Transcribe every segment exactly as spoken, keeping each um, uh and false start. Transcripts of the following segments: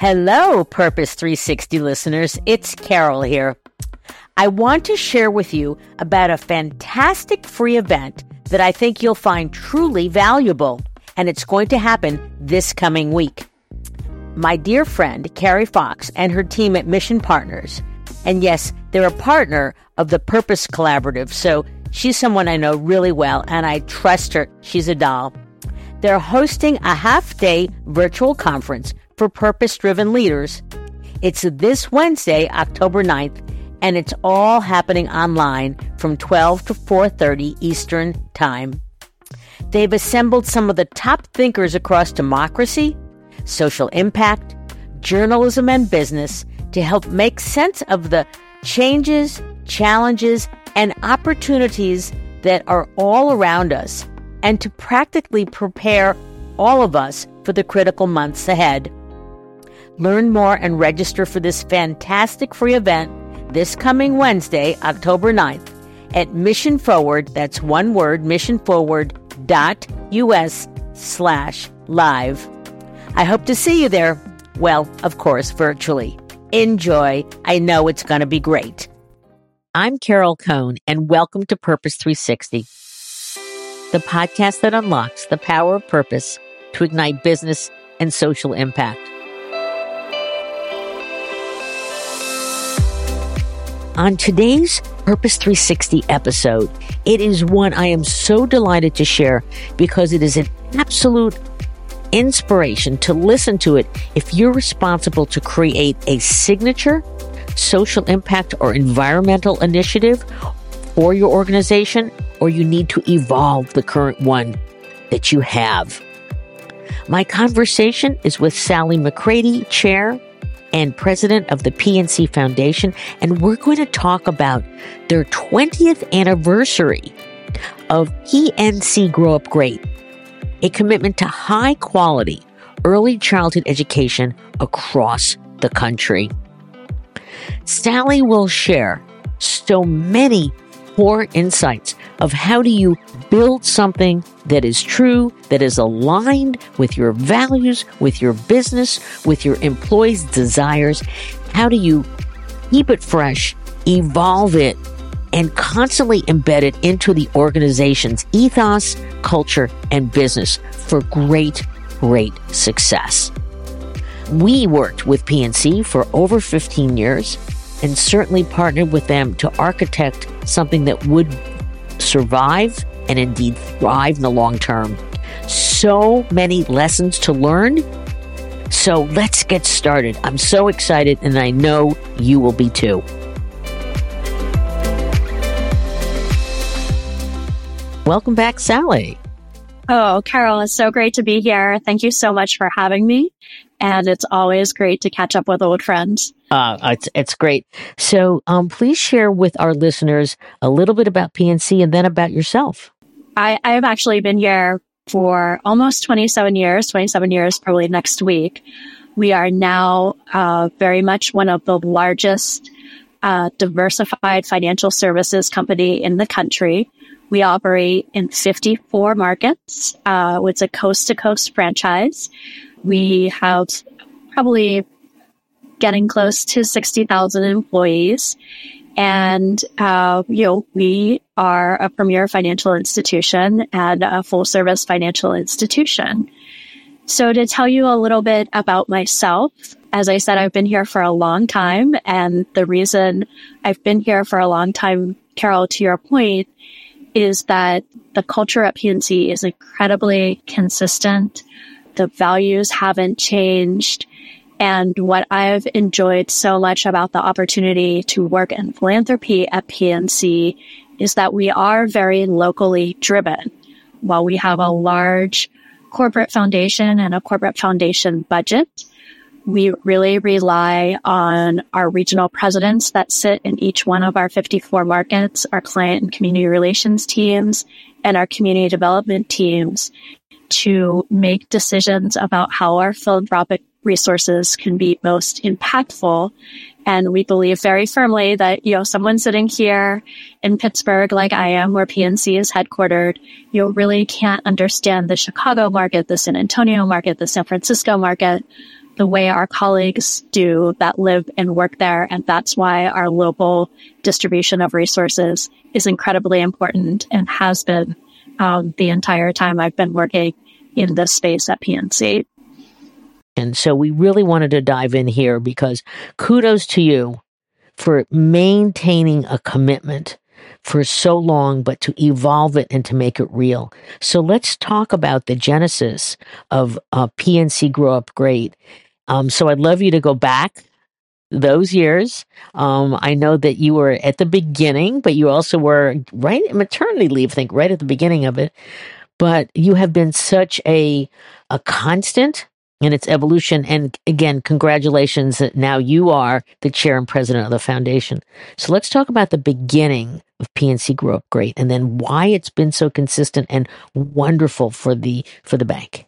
Hello, Purpose three sixty listeners. It's Carol here. I want to share with you about a fantastic free event that I think you'll find truly valuable, and it's going to happen this coming week. My dear friend, Carrie Fox, and her team at Mission Partners, and yes, they're a partner of the Purpose Collaborative, so she's someone I know really well, and I trust her. She's a doll. They're hosting a half-day virtual conference for purpose-driven leaders. It's this Wednesday, October ninth, and it's all happening online from twelve to four thirty Eastern Time. They've assembled some of the top thinkers across democracy, social impact, journalism, and business to help make sense of the changes, challenges, and opportunities that are all around us, and to practically prepare all of us for the critical months ahead. Learn more and register for this fantastic free event this coming Wednesday, October ninth, at Mission Forward, that's one word, missionforward dot us slash live. I hope to see you there. Well, of course, virtually. Enjoy. I know it's going to be great. I'm Carol Cohn, and welcome to Purpose three sixty, the podcast that unlocks the power of purpose to ignite business and social impact. On today's Purpose three sixty episode, it is one I am so delighted to share because it is an absolute inspiration to listen to it if you're responsible to create a signature social impact or environmental initiative for your organization, or you need to evolve the current one that you have. My conversation is with Sally McCready, Chair and President of the P N C Foundation, and we're going to talk about their twentieth anniversary of P N C Grow Up Great, a commitment to high quality early childhood education across the country. Sally will share so many core insights of how do you build something that is true, that is aligned with your values, with your business, with your employees' desires. How do you keep it fresh, evolve it, and constantly embed it into the organization's ethos, culture, and business for great, great success. We worked with P N C for over fifteen years and certainly partnered with them to architect something that would survive and indeed thrive in the long term. So many lessons to learn. So let's get started. I'm so excited, and I know you will be too. Welcome back, Sally. Oh, Carol, it's so great to be here. Thank you so much for having me. And it's always great to catch up with old friends. Uh, it's, it's great. So um, please share with our listeners a little bit about P N C and then about yourself. I, I've actually been here for almost twenty-seven years, twenty-seven years probably next week. We are now uh, very much one of the largest uh, diversified financial services company in the country. We operate in fifty-four markets. Uh, it's a coast-to-coast franchise. We have probably getting close to sixty thousand employees. And, uh, you know, we are a premier financial institution and a full-service financial institution. So to tell you a little bit about myself, as I said, I've been here for a long time. And the reason I've been here for a long time, Carol, to your point, is that the culture at P N C is incredibly consistent. The values haven't changed. And what I've enjoyed so much about the opportunity to work in philanthropy at P N C is that we are very locally driven. While we have a large corporate foundation and a corporate foundation budget, we really rely on our regional presidents that sit in each one of our fifty-four markets, our client and community relations teams, and our community development teams to make decisions about how our philanthropic resources can be most impactful. And we believe very firmly that, you know, someone sitting here in Pittsburgh, like I am, where P N C is headquartered, you really can't understand the Chicago market, the San Antonio market, the San Francisco market the way our colleagues do that live and work there. And that's why our local distribution of resources is incredibly important and has been um, the entire time I've been working in this space at P N C. And so we really wanted to dive in here because kudos to you for maintaining a commitment for so long, but to evolve it and to make it real. So let's talk about the genesis of uh, P N C Grow Up Great. Um, so I'd love you to go back those years. Um, I know that you were at the beginning, but you also were right at maternity leave, I think, right at the beginning of it. But you have been such a a constant in its evolution. And again, congratulations that now you are the chair and president of the foundation. So let's talk about the beginning of P N C Grow Up Great and then why it's been so consistent and wonderful for the for the bank.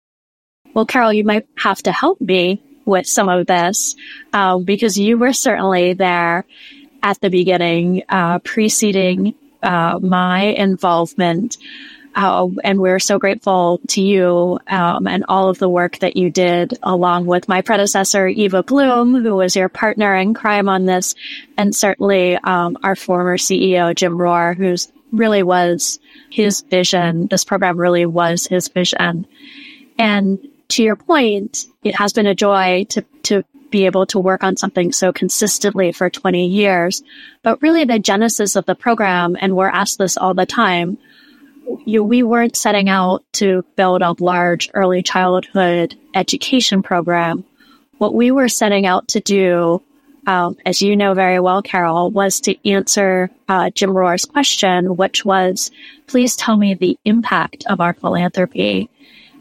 Well, Carol, you might have to help me with some of this uh, because you were certainly there at the beginning, uh, preceding uh, my involvement. Uh, and we're so grateful to you um, and all of the work that you did along with my predecessor, Eva Bloom, who was your partner in crime on this, and certainly um, our former C E O, Jim Rohr, who's really was his vision. This program really was his vision. And to your point, it has been a joy to, to be able to work on something so consistently for twenty years. But really the genesis of the program, and we're asked this all the time, you, we weren't setting out to build a large early childhood education program. What we were setting out to do, um, as you know very well, Carol, was to answer uh, Jim Rohr's question, which was, please tell me the impact of our philanthropy.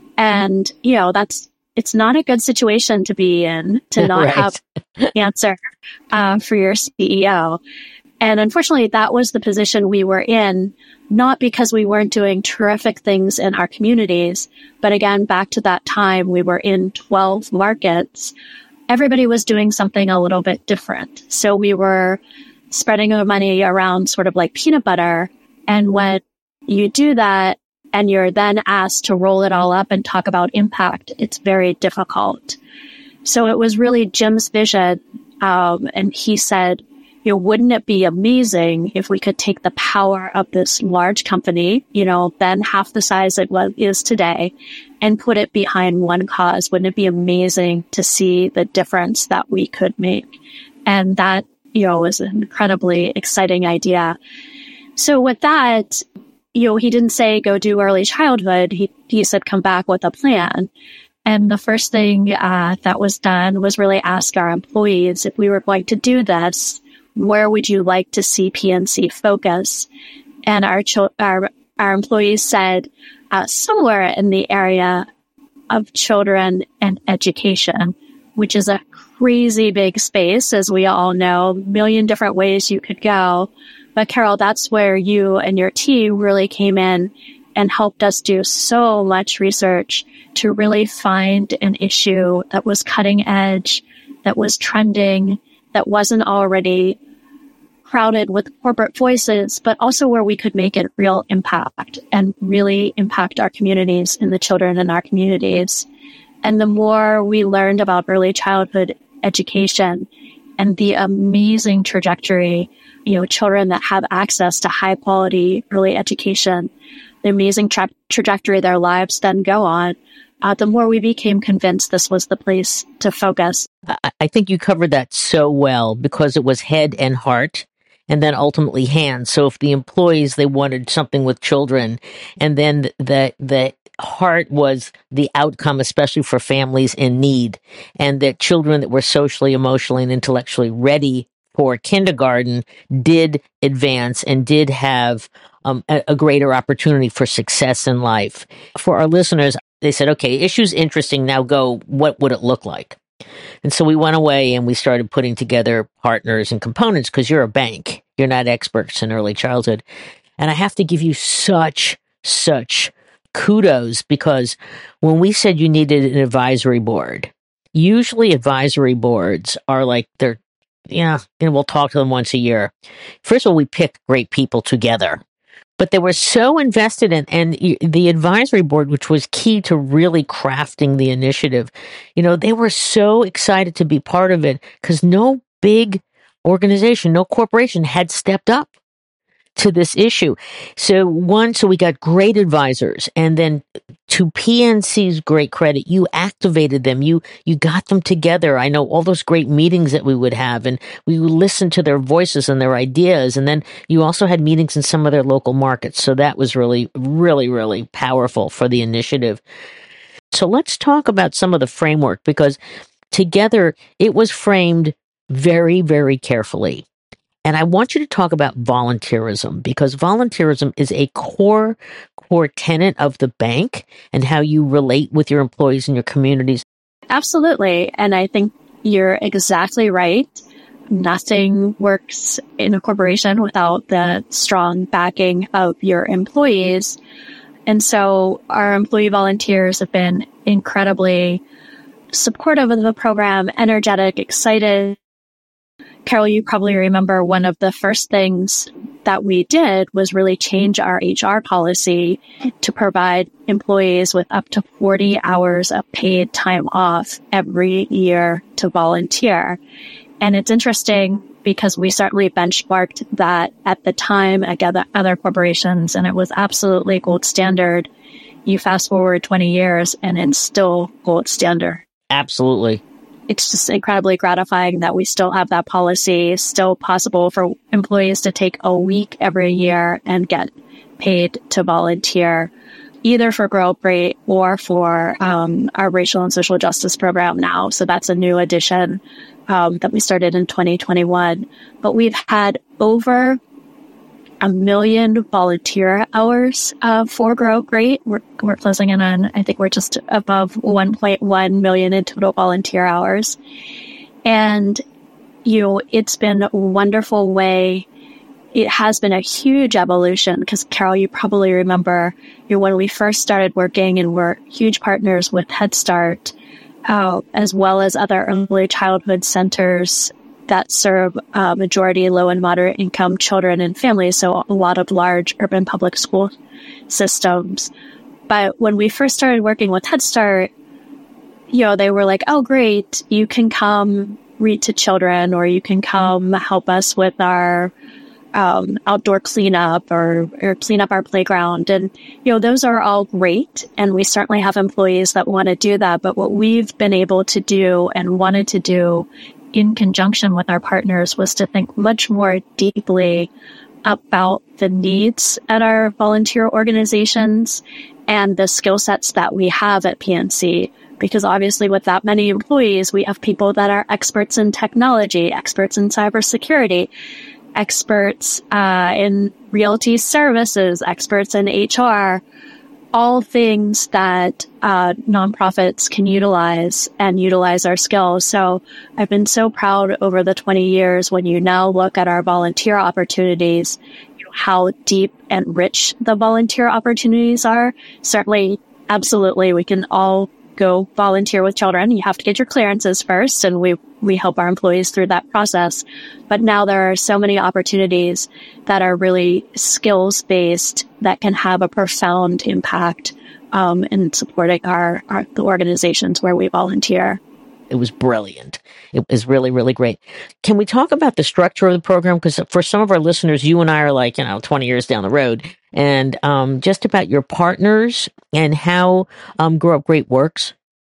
And, you know, that's, it's not a good situation to be in, to not right. have an answer uh, for your C E O. And unfortunately, that was the position we were in, not because we weren't doing terrific things in our communities, but again, back to that time, we were in twelve markets. Everybody was doing something a little bit different. So we were spreading our money around sort of like peanut butter. And when you do that, and you're then asked to roll it all up and talk about impact, it's very difficult. So it was really Jim's vision. Um, and he said, you know, wouldn't it be amazing if we could take the power of this large company, you know, then half the size it was, is today, and put it behind one cause? Wouldn't it be amazing to see the difference that we could make? And that, you know, was an incredibly exciting idea. So with that, you know, he didn't say, go do early childhood. He, he said, come back with a plan. And the first thing uh, that was done was really ask our employees, if we were going to do this, where would you like to see P N C focus? And our cho- our, our employees said, uh, somewhere in the area of children and education, which is a crazy big space, as we all know, a million different ways you could go. But Carol, that's where you and your team really came in and helped us do so much research to really find an issue that was cutting edge, that was trending, that wasn't already crowded with corporate voices, but also where we could make it real impact and really impact our communities and the children in our communities. And the more we learned about early childhood education and the amazing trajectory, you know, children that have access to high quality early education, the amazing tra- trajectory their lives then go on, uh, the more we became convinced this was the place to focus. I, I think you covered that so well because it was head and heart and then ultimately hands. So if the employees, they wanted something with children, and then the, the heart was the outcome, especially for families in need, and that children that were socially, emotionally, and intellectually ready for kindergarten did advance and did have um, a, a greater opportunity for success in life. For our listeners, they said, okay, issue's interesting. Now go, what would it look like? And so we went away and we started putting together partners and components because you're a bank. You're not experts in early childhood. And I have to give you such, such kudos because when we said you needed an advisory board, usually advisory boards are like they're Yeah, and we'll talk to them once a year. First of all, we pick great people together. But they were so invested in, and the advisory board, which was key to really crafting the initiative, you know, they were so excited to be part of it because no big organization, no corporation had stepped up to this issue. So one, so we got great advisors, and then to P N C's great credit, you activated them. You, you got them together. I know all those great meetings that we would have, and we would listen to their voices and their ideas. And then you also had meetings in some of their local markets. So that was really, really, really powerful for the initiative. So let's talk about some of the framework, because together it was framed very, very carefully. And I want you to talk about volunteerism, because volunteerism is a core, core tenet of the bank and how you relate with your employees and your communities. Absolutely. And I think you're exactly right. Nothing works in a corporation without the strong backing of your employees. And so our employee volunteers have been incredibly supportive of the program, energetic, excited. Carol, you probably remember one of the first things that we did was really change our H R policy to provide employees with up to forty hours of paid time off every year to volunteer. And it's interesting because we certainly benchmarked that at the time against other corporations, and it was absolutely gold standard. You fast forward twenty years and it's still gold standard. Absolutely. It's just incredibly gratifying that we still have that policy, still possible for employees to take a week every year and get paid to volunteer, either for Grow Up Great or for um, our racial and social justice program now. So that's a new addition um, that we started in twenty twenty-one. But we've had over a million volunteer hours uh, for Grow Up Great. We're, we're closing in on, I think we're just above one point one million in total volunteer hours. And, you know, it's been a wonderful way. It has been a huge evolution because, Carol, you probably remember, you know, when we first started working and we're huge partners with Head Start, uh, as well as other early childhood centers that serve uh, majority low and moderate income children and families, so a lot of large urban public school systems. But when we first started working with Head Start, you know, they were like, oh, great, you can come read to children, or you can come help us with our um, outdoor cleanup or, or clean up our playground. And, you know, those are all great. And we certainly have employees that want to do that. But what we've been able to do and wanted to do in conjunction with our partners was to think much more deeply about the needs at our volunteer organizations and the skill sets that we have at P N C. Because obviously with that many employees, we have people that are experts in technology, experts in cybersecurity, experts uh, in realty services, experts in H R, all things that uh, nonprofits can utilize and utilize our skills. So I've been so proud over the twenty years when you now look at our volunteer opportunities, you know, how deep and rich the volunteer opportunities are. Certainly, absolutely, we can all go volunteer with children. You have to get your clearances first, and we, we help our employees through that process. But now there are so many opportunities that are really skills-based that can have a profound impact um, in supporting our, our the organizations where we volunteer. It was brilliant. It was really, really great. Can we talk about the structure of the program? Because for some of our listeners, you and I are like, you know, twenty years down the road. And um, just about your partners and how um, Grow Up Great works.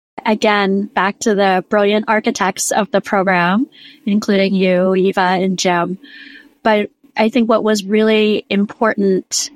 Again, back to the brilliant architects of the program, including you, Eva, and Jim. But I think what was really important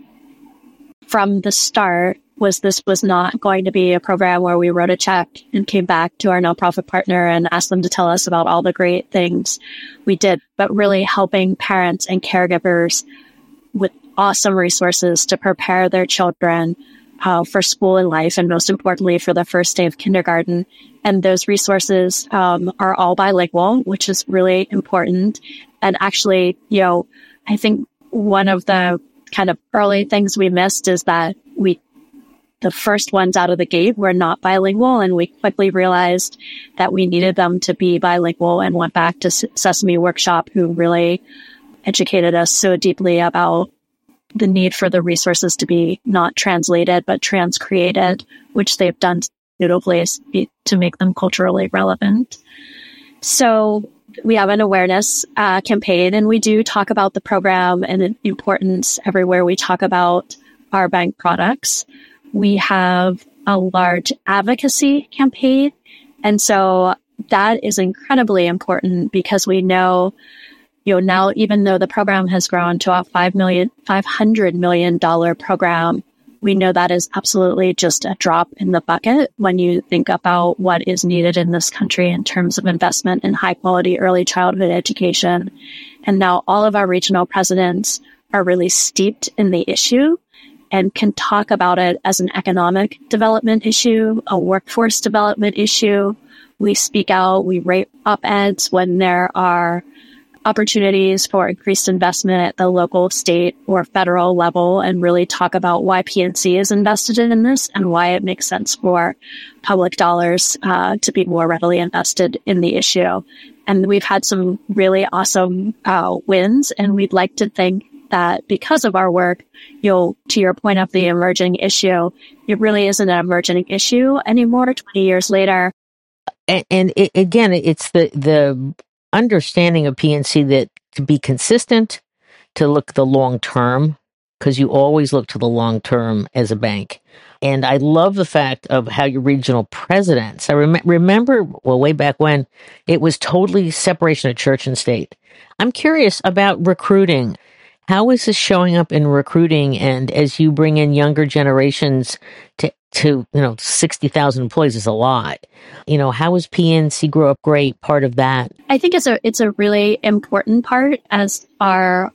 from the start was this was not going to be a program where we wrote a check and came back to our nonprofit partner and asked them to tell us about all the great things we did, but really helping parents and caregivers with awesome resources to prepare their children uh, for school and life, and most importantly, for the first day of kindergarten. And those resources um, are all bilingual, which is really important. And actually, you know, I think one of the kind of early things we missed is that we the first ones out of the gate were not bilingual, and we quickly realized that we needed them to be bilingual and went back to Sesame Workshop, who really educated us so deeply about the need for the resources to be not translated, but transcreated, which they've done beautifully to make them culturally relevant. So we have an awareness uh, campaign, and we do talk about the program and the importance everywhere we talk about our bank products. We have a large advocacy campaign. And so that is incredibly important because we know, you know, now, even though the program has grown to a five million, five hundred million dollars program, we know that is absolutely just a drop in the bucket when you think about what is needed in this country in terms of investment in high quality early childhood education. And now all of our regional presidents are really steeped in the issue and can talk about it as an economic development issue, a workforce development issue. We speak out, we write op-eds when there are opportunities for increased investment at the local, state, or federal level, and really talk about why P N C is invested in this and why it makes sense for public dollars uh, to be more readily invested in the issue. And we've had some really awesome uh, wins, and we'd like to think that because of our work, you'll, to your point of the emerging issue, it really isn't an emerging issue anymore twenty years later. And, and it, again, it's the, the understanding of P N C that to be consistent, to look the long term, because you always look to the long term as a bank. And I love the fact of how your regional presidents, I rem- remember, well, way back when, it was totally separation of church and state. I'm curious about recruiting. How is this showing up in recruiting? And as you bring in younger generations to, to you know, sixty thousand employees is a lot. You know, how is P N C Grow Up Great part of that? I think it's a it's a really important part, as are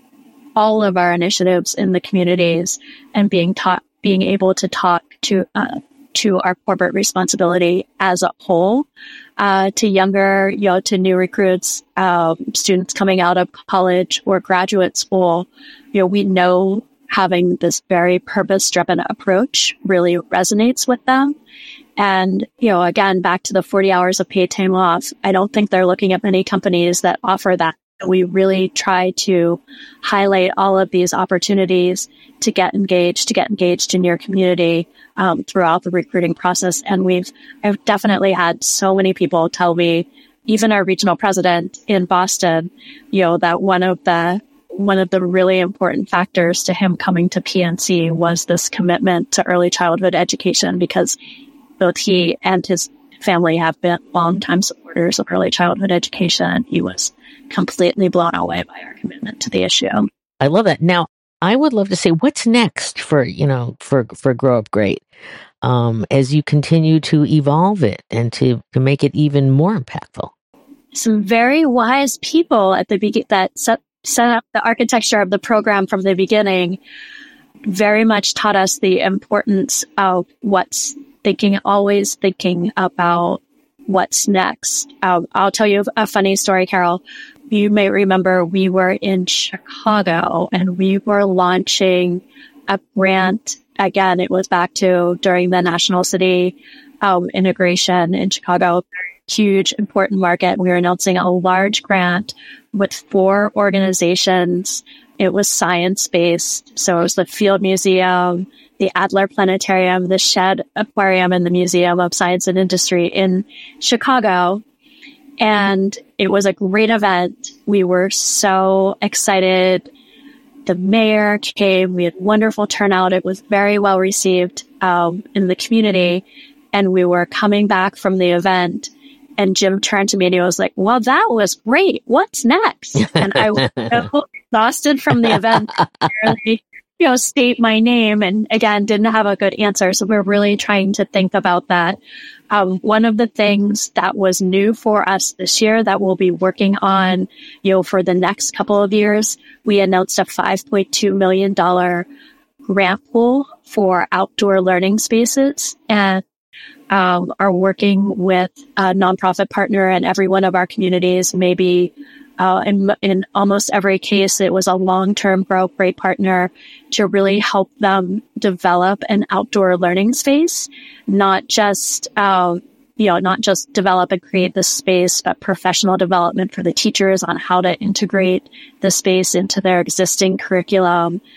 all of our initiatives in the communities, and being taught, being able to talk to uh, to our corporate responsibility as a whole, uh, to younger, you know, to new recruits, um, students coming out of college or graduate school. You know, we know having this very purpose-driven approach really resonates with them. And, you know, again, back to the forty hours of paid time off, I don't think they're looking at many companies that offer that. We really try to highlight all of these opportunities to get engaged, to get engaged in your community um, throughout the recruiting process. And we've, I've definitely had so many people tell me, even our regional president in Boston, you know, that one of the one of the really important factors to him coming to P N C was this commitment to early childhood education, because both he and his family have been longtime supporters of early childhood education. He was completely blown away by our commitment to the issue. I love that. Now, I would love to say, what's next for, you know, for, for Grow Up Great, um, as you continue to evolve it and to, to make it even more impactful? Some very wise people at the be- that set, set up the architecture of the program from the beginning very much taught us the importance of what's thinking, always thinking about what's next. Um, I'll tell you a funny story, Carol. You may remember we were in Chicago and we were launching a grant. Again, it was back to during the National City um, integration in Chicago, huge, important market. We were announcing a large grant with four organizations. It was science-based. So it was the Field Museum, the Adler Planetarium, the Shed Aquarium, and the Museum of Science and Industry in Chicago. And it was a great event. We were so excited. The mayor came. We had wonderful turnout. It was very well received um, in the community. And we were coming back from the event. And Jim turned to me and he was like, well, that was great. What's next? And I was so exhausted from the event. Barely, you know, state my name, and again, didn't have a good answer. So we're really trying to think about that. Um, one of the things that was new for us this year that we'll be working on, you know, for the next couple of years, we announced a five point two million dollars grant pool for outdoor learning spaces, and um, are working with a nonprofit partner in every one of our communities. Maybe uh, in, in almost every case, it was a long-term Grow Up Great partner to really help them develop an outdoor learning space, not just uh, you know, not just develop and create the space, but professional development for the teachers on how to integrate the space into their existing curriculum.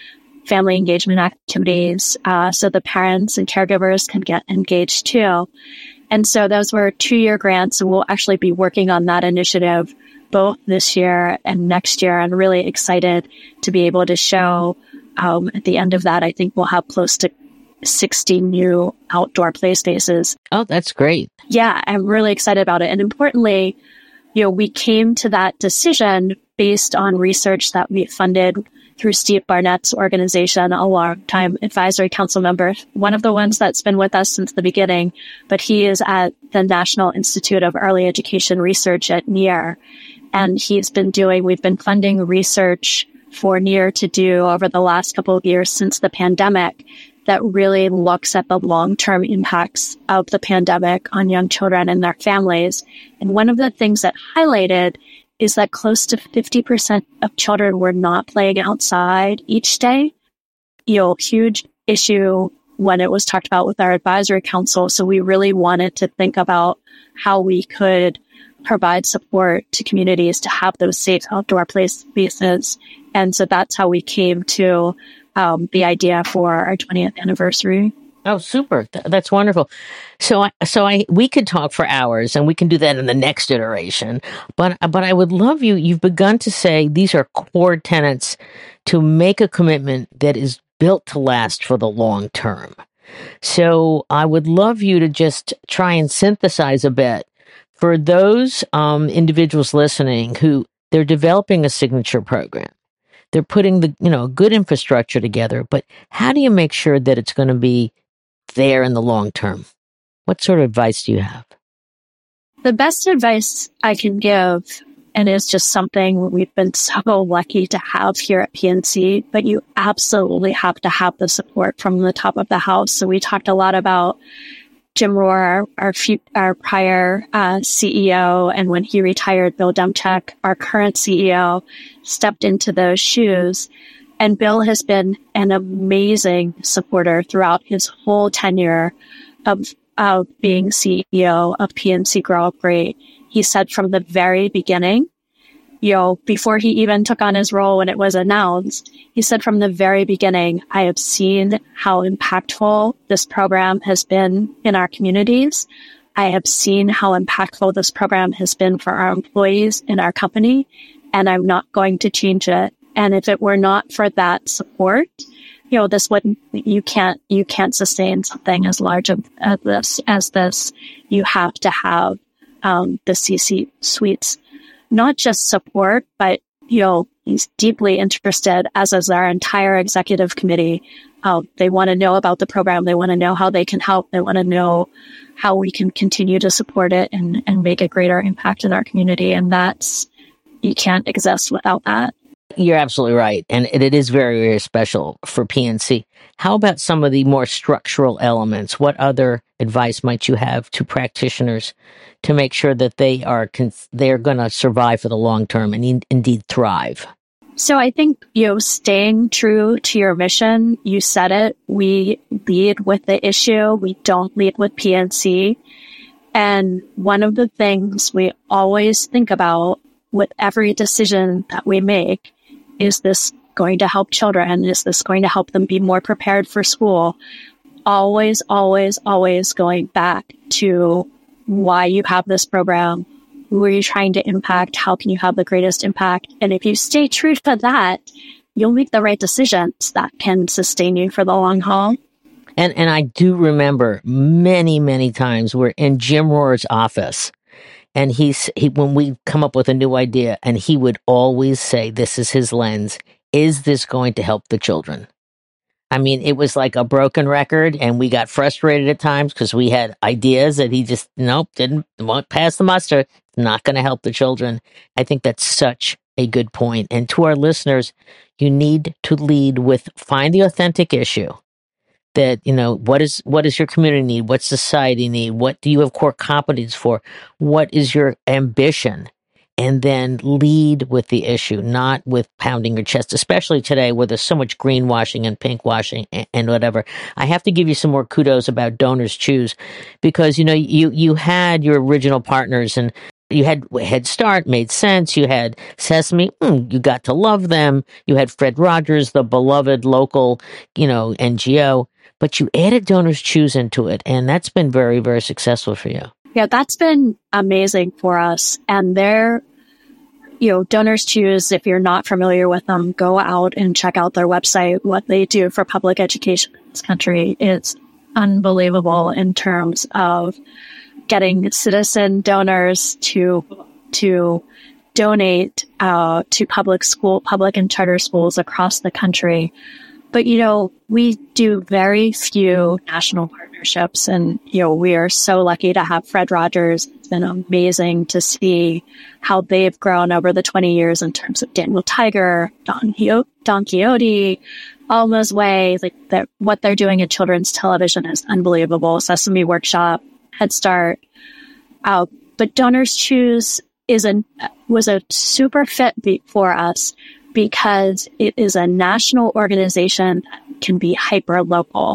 family engagement activities, uh, so the parents and caregivers can get engaged too. And so those were two-year grants, and we'll actually be working on that initiative both this year and next year, and really excited to be able to show um, at the end of that, I think we'll have close to sixty new outdoor play spaces. Oh, that's great. Yeah, I'm really excited about it. And importantly, you know, we came to that decision based on research that we funded through Steve Barnett's organization, a long-time advisory council member, one of the ones that's been with us since the beginning, but he is at the National Institute of Early Education Research at N E A R. And he's been doing, we've been funding research for N E A R to do over the last couple of years since the pandemic that really looks at the long-term impacts of the pandemic on young children and their families. And one of the things that highlighted is that close to fifty percent of children were not playing outside each day. You know, huge issue when it was talked about with our advisory council. So we really wanted to think about how we could provide support to communities to have those safe outdoor play spaces. And so that's how we came to um, the idea for our twentieth anniversary. Oh, super. Th- that's wonderful. So, I, so I, we could talk for hours, and we can do that in the next iteration. But, but I would love you, you've begun to say these are core tenets to make a commitment that is built to last for the long term. So I would love you to just try and synthesize a bit for those um, individuals listening who they're developing a signature program. They're putting the, you know, good infrastructure together, but how do you make sure that it's going to be there in the long term? What sort of advice do you have? The best advice I can give, and it's just something we've been so lucky to have here at P N C, but you absolutely have to have the support from the top of the house. So we talked a lot about Jim Rohr, our, our prior uh, C E O, and when he retired, Bill Demchak, our current C E O, stepped into those shoes. And Bill has been an amazing supporter throughout his whole tenure of, of being C E O of P N C Grow Up Great. He said from the very beginning, you know, before he even took on his role when it was announced, he said from the very beginning, I have seen how impactful this program has been in our communities. I have seen how impactful this program has been for our employees in our company, and I'm not going to change it. And if it were not for that support, you know, this wouldn't, you can't, you can't sustain something as large as this, as this. You have to have, um, the C-suite's not just support, but, you know, he's deeply interested, as is our entire executive committee. Uh, they want to know about the program. They want to know how they can help. They want to know how we can continue to support it and, and make a greater impact in our community. And that's, you can't exist without that. You're absolutely right. And it, it is very, very special for P N C. How about some of the more structural elements? What other advice might you have to practitioners to make sure that they are they're going to survive for the long term and in, indeed thrive? So I think, you know, staying true to your mission, you said it, we lead with the issue. We don't lead with P N C. And one of the things we always think about with every decision that we make, is this going to help children? Is this going to help them be more prepared for school? Always, always, always going back to why you have this program. Who are you trying to impact? How can you have the greatest impact? And if you stay true to that, you'll make the right decisions that can sustain you for the long haul. And and I do remember many, many times we're in Jim Rohr's office, and he's he when we come up with a new idea, and he would always say, this is his lens, is this going to help the children? I mean, it was like a broken record, and we got frustrated at times because we had ideas that he just, nope, didn't won't pass the muster. It's not going to help the children. I think that's such a good point. And to our listeners, you need to lead with find the authentic issue. That, you know, what is what is your community need? What society need? What do you have core competence for? What is your ambition? And then lead with the issue, not with pounding your chest, especially today where there's so much greenwashing and pinkwashing and, and whatever. I have to give you some more kudos about Donors Choose, because, you know, you, you had your original partners, and you had Head Start, made sense. You had Sesame, mm, you got to love them. You had Fred Rogers, the beloved local, you know, N G O, but you added Donors Choose into it. And that's been very, very successful for you. Yeah, that's been amazing for us. And they're, you know, Donors Choose, if you're not familiar with them, go out and check out their website. What they do for public education in this country is unbelievable in terms of getting citizen donors to to donate uh, to public school, public and charter schools across the country. But, you know, we do very few national partnerships. And, you know, we are so lucky to have Fred Rogers. It's been amazing to see how they've grown over the twenty years in terms of Daniel Tiger, Don, Quixote, Don Quixote, Alma's Way. Like that, what they're doing in children's television is unbelievable. Sesame Workshop, Head Start. Uh, but Donors Choose is a, was a super fit beat for us, because it is a national organization that can be hyper local.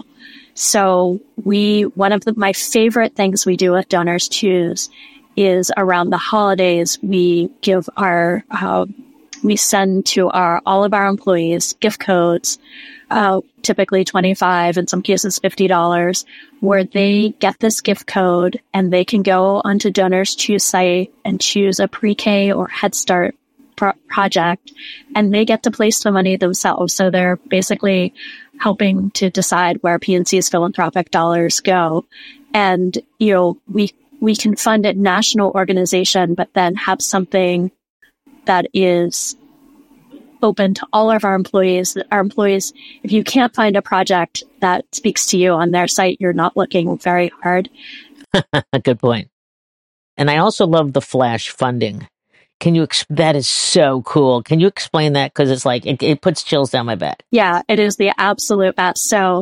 So we, one of the, my favorite things we do with Donors Choose is around the holidays, we give our, uh, we send to our, all of our employees gift codes, uh, typically twenty-five dollars, in some cases fifty dollars, where they get this gift code and they can go onto Donors Choose site and choose a pre-K or Head Start Pro- project, and they get to place the money themselves. So they're basically helping to decide where P N C's philanthropic dollars go. And, you know, we, we can fund a national organization, but then have something that is open to all of our employees. Our employees, if you can't find a project that speaks to you on their site, you're not looking very hard. Good point. And I also love the flash funding. Can you, ex- that is so cool. Can you explain that? Because it's like, it, it puts chills down my back. Yeah, it is the absolute best. So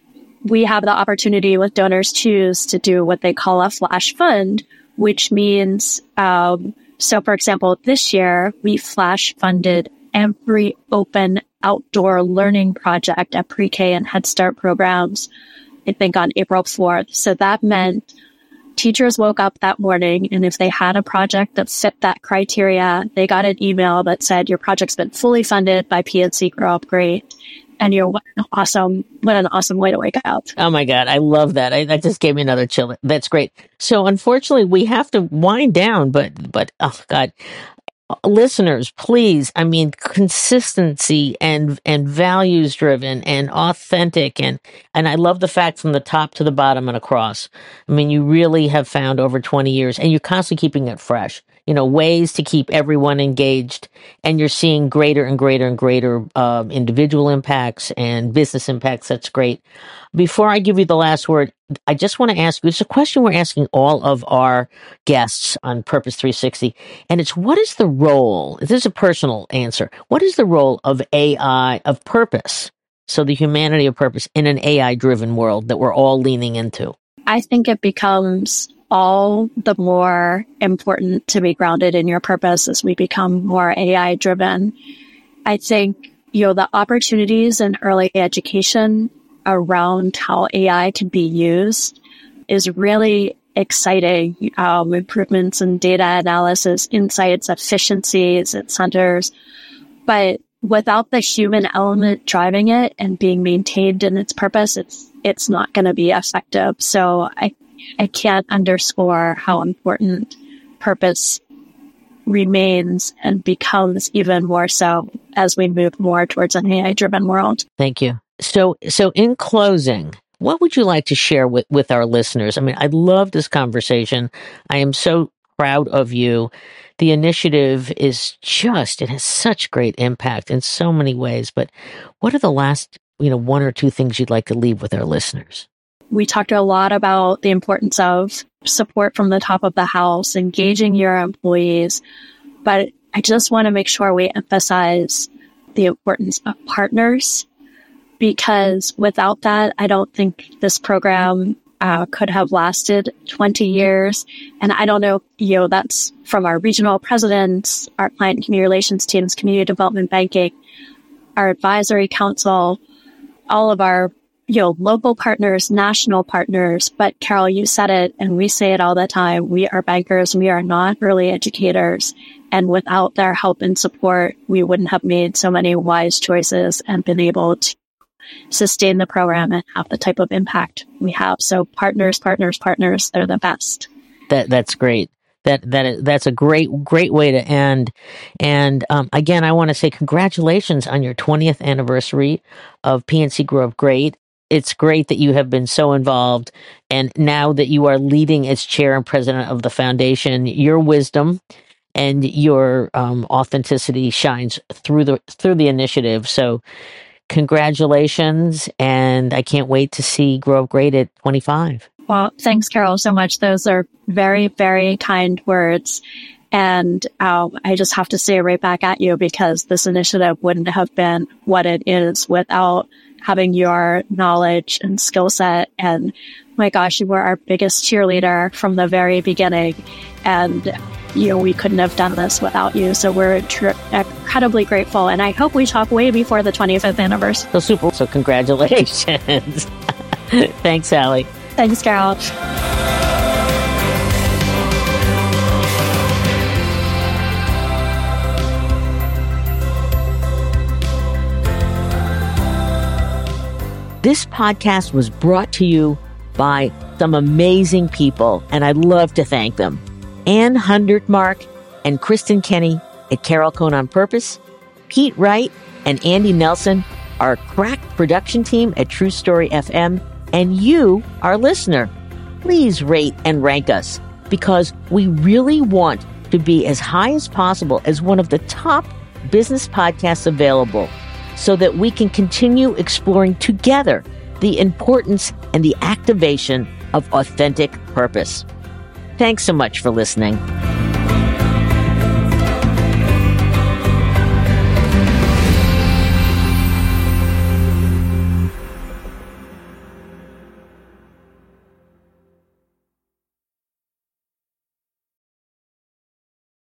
we have the opportunity with Donors Choose to do what they call a flash fund, which means, um, so for example, this year we flash funded every open outdoor learning project at pre-K and Head Start programs, I think on April fourth. So that meant teachers woke up that morning, and if they had a project that fit that criteria, they got an email that said, your project's been fully funded by P N C Grow Up Great. And you're what an awesome, what an awesome way to wake up. Oh my God. I love that. I, that just gave me another chill. That's great. So unfortunately we have to wind down, but, but, oh God. Listeners, please, I mean, consistency and and values driven and authentic, and and I love the fact from the top to the bottom and across. I mean, you really have found over twenty years, and you're constantly keeping it fresh. You know, ways to keep everyone engaged, and you're seeing greater and greater and greater um, individual impacts and business impacts. That's great. Before I give you the last word, I just want to ask you, it's a question we're asking all of our guests on Purpose three sixty, and it's, what is the role, this is a personal answer, what is the role of A I, of purpose, so the humanity of purpose in an A I-driven world that we're all leaning into? I think it becomes all the more important to be grounded in your purpose as we become more A I-driven. I think, you know, the opportunities in early education around how A I can be used is really exciting. Um, improvements in data analysis, insights, efficiencies at centers. But without the human element driving it and being maintained in its purpose, it's it's not going to be effective. So I I can't underscore how important purpose remains and becomes even more so as we move more towards an A I-driven world. Thank you. So, so in closing, what would you like to share with, with our listeners? I mean, I love this conversation. I am so proud of you. The initiative is just, it has such great impact in so many ways. But what are the last, you know, one or two things you'd like to leave with our listeners? We talked a lot about the importance of support from the top of the house, engaging your employees. But I just want to make sure we emphasize the importance of partners, because without that, I don't think this program uh, could have lasted twenty years. And I don't know, you know, that's from our regional presidents, our client and community relations teams, community development banking, our advisory council, all of our you know, local partners, national partners. But Carol, you said it, and we say it all the time. We are bankers. We are not early educators. And without their help and support, we wouldn't have made so many wise choices and been able to sustain the program and have the type of impact we have. So partners, partners, partners, they're the best. That that's great. That that is, that's a great great way to end. And um, again, I want to say congratulations on your twentieth anniversary of P N C Grow Up Great. It's great that you have been so involved, and now that you are leading as chair and president of the foundation, your wisdom and your um, authenticity shines through the through the initiative. So, congratulations, and I can't wait to see Grow Up Great at twenty-five. Well, thanks, Carol, so much. Those are very, very kind words. And um, I just have to say right back at you, because this initiative wouldn't have been what it is without having your knowledge and skill set. And my gosh, you were our biggest cheerleader from the very beginning. And, you know, we couldn't have done this without you. So we're tr- incredibly grateful. And I hope we talk way before the twenty-fifth anniversary. So super. So congratulations. Thanks, Sally. Thanks, Carol. This podcast was brought to you by some amazing people, and I'd love to thank them. Ann Hundertmark and Kristen Kenny at Carol Cohn on Purpose, Pete Wright and Andy Nelson, our crack production team at True Story F M, and you, our listener. Please rate and rank us, because we really want to be as high as possible as one of the top business podcasts available, so that we can continue exploring together the importance and the activation of authentic purpose. Thanks so much for listening.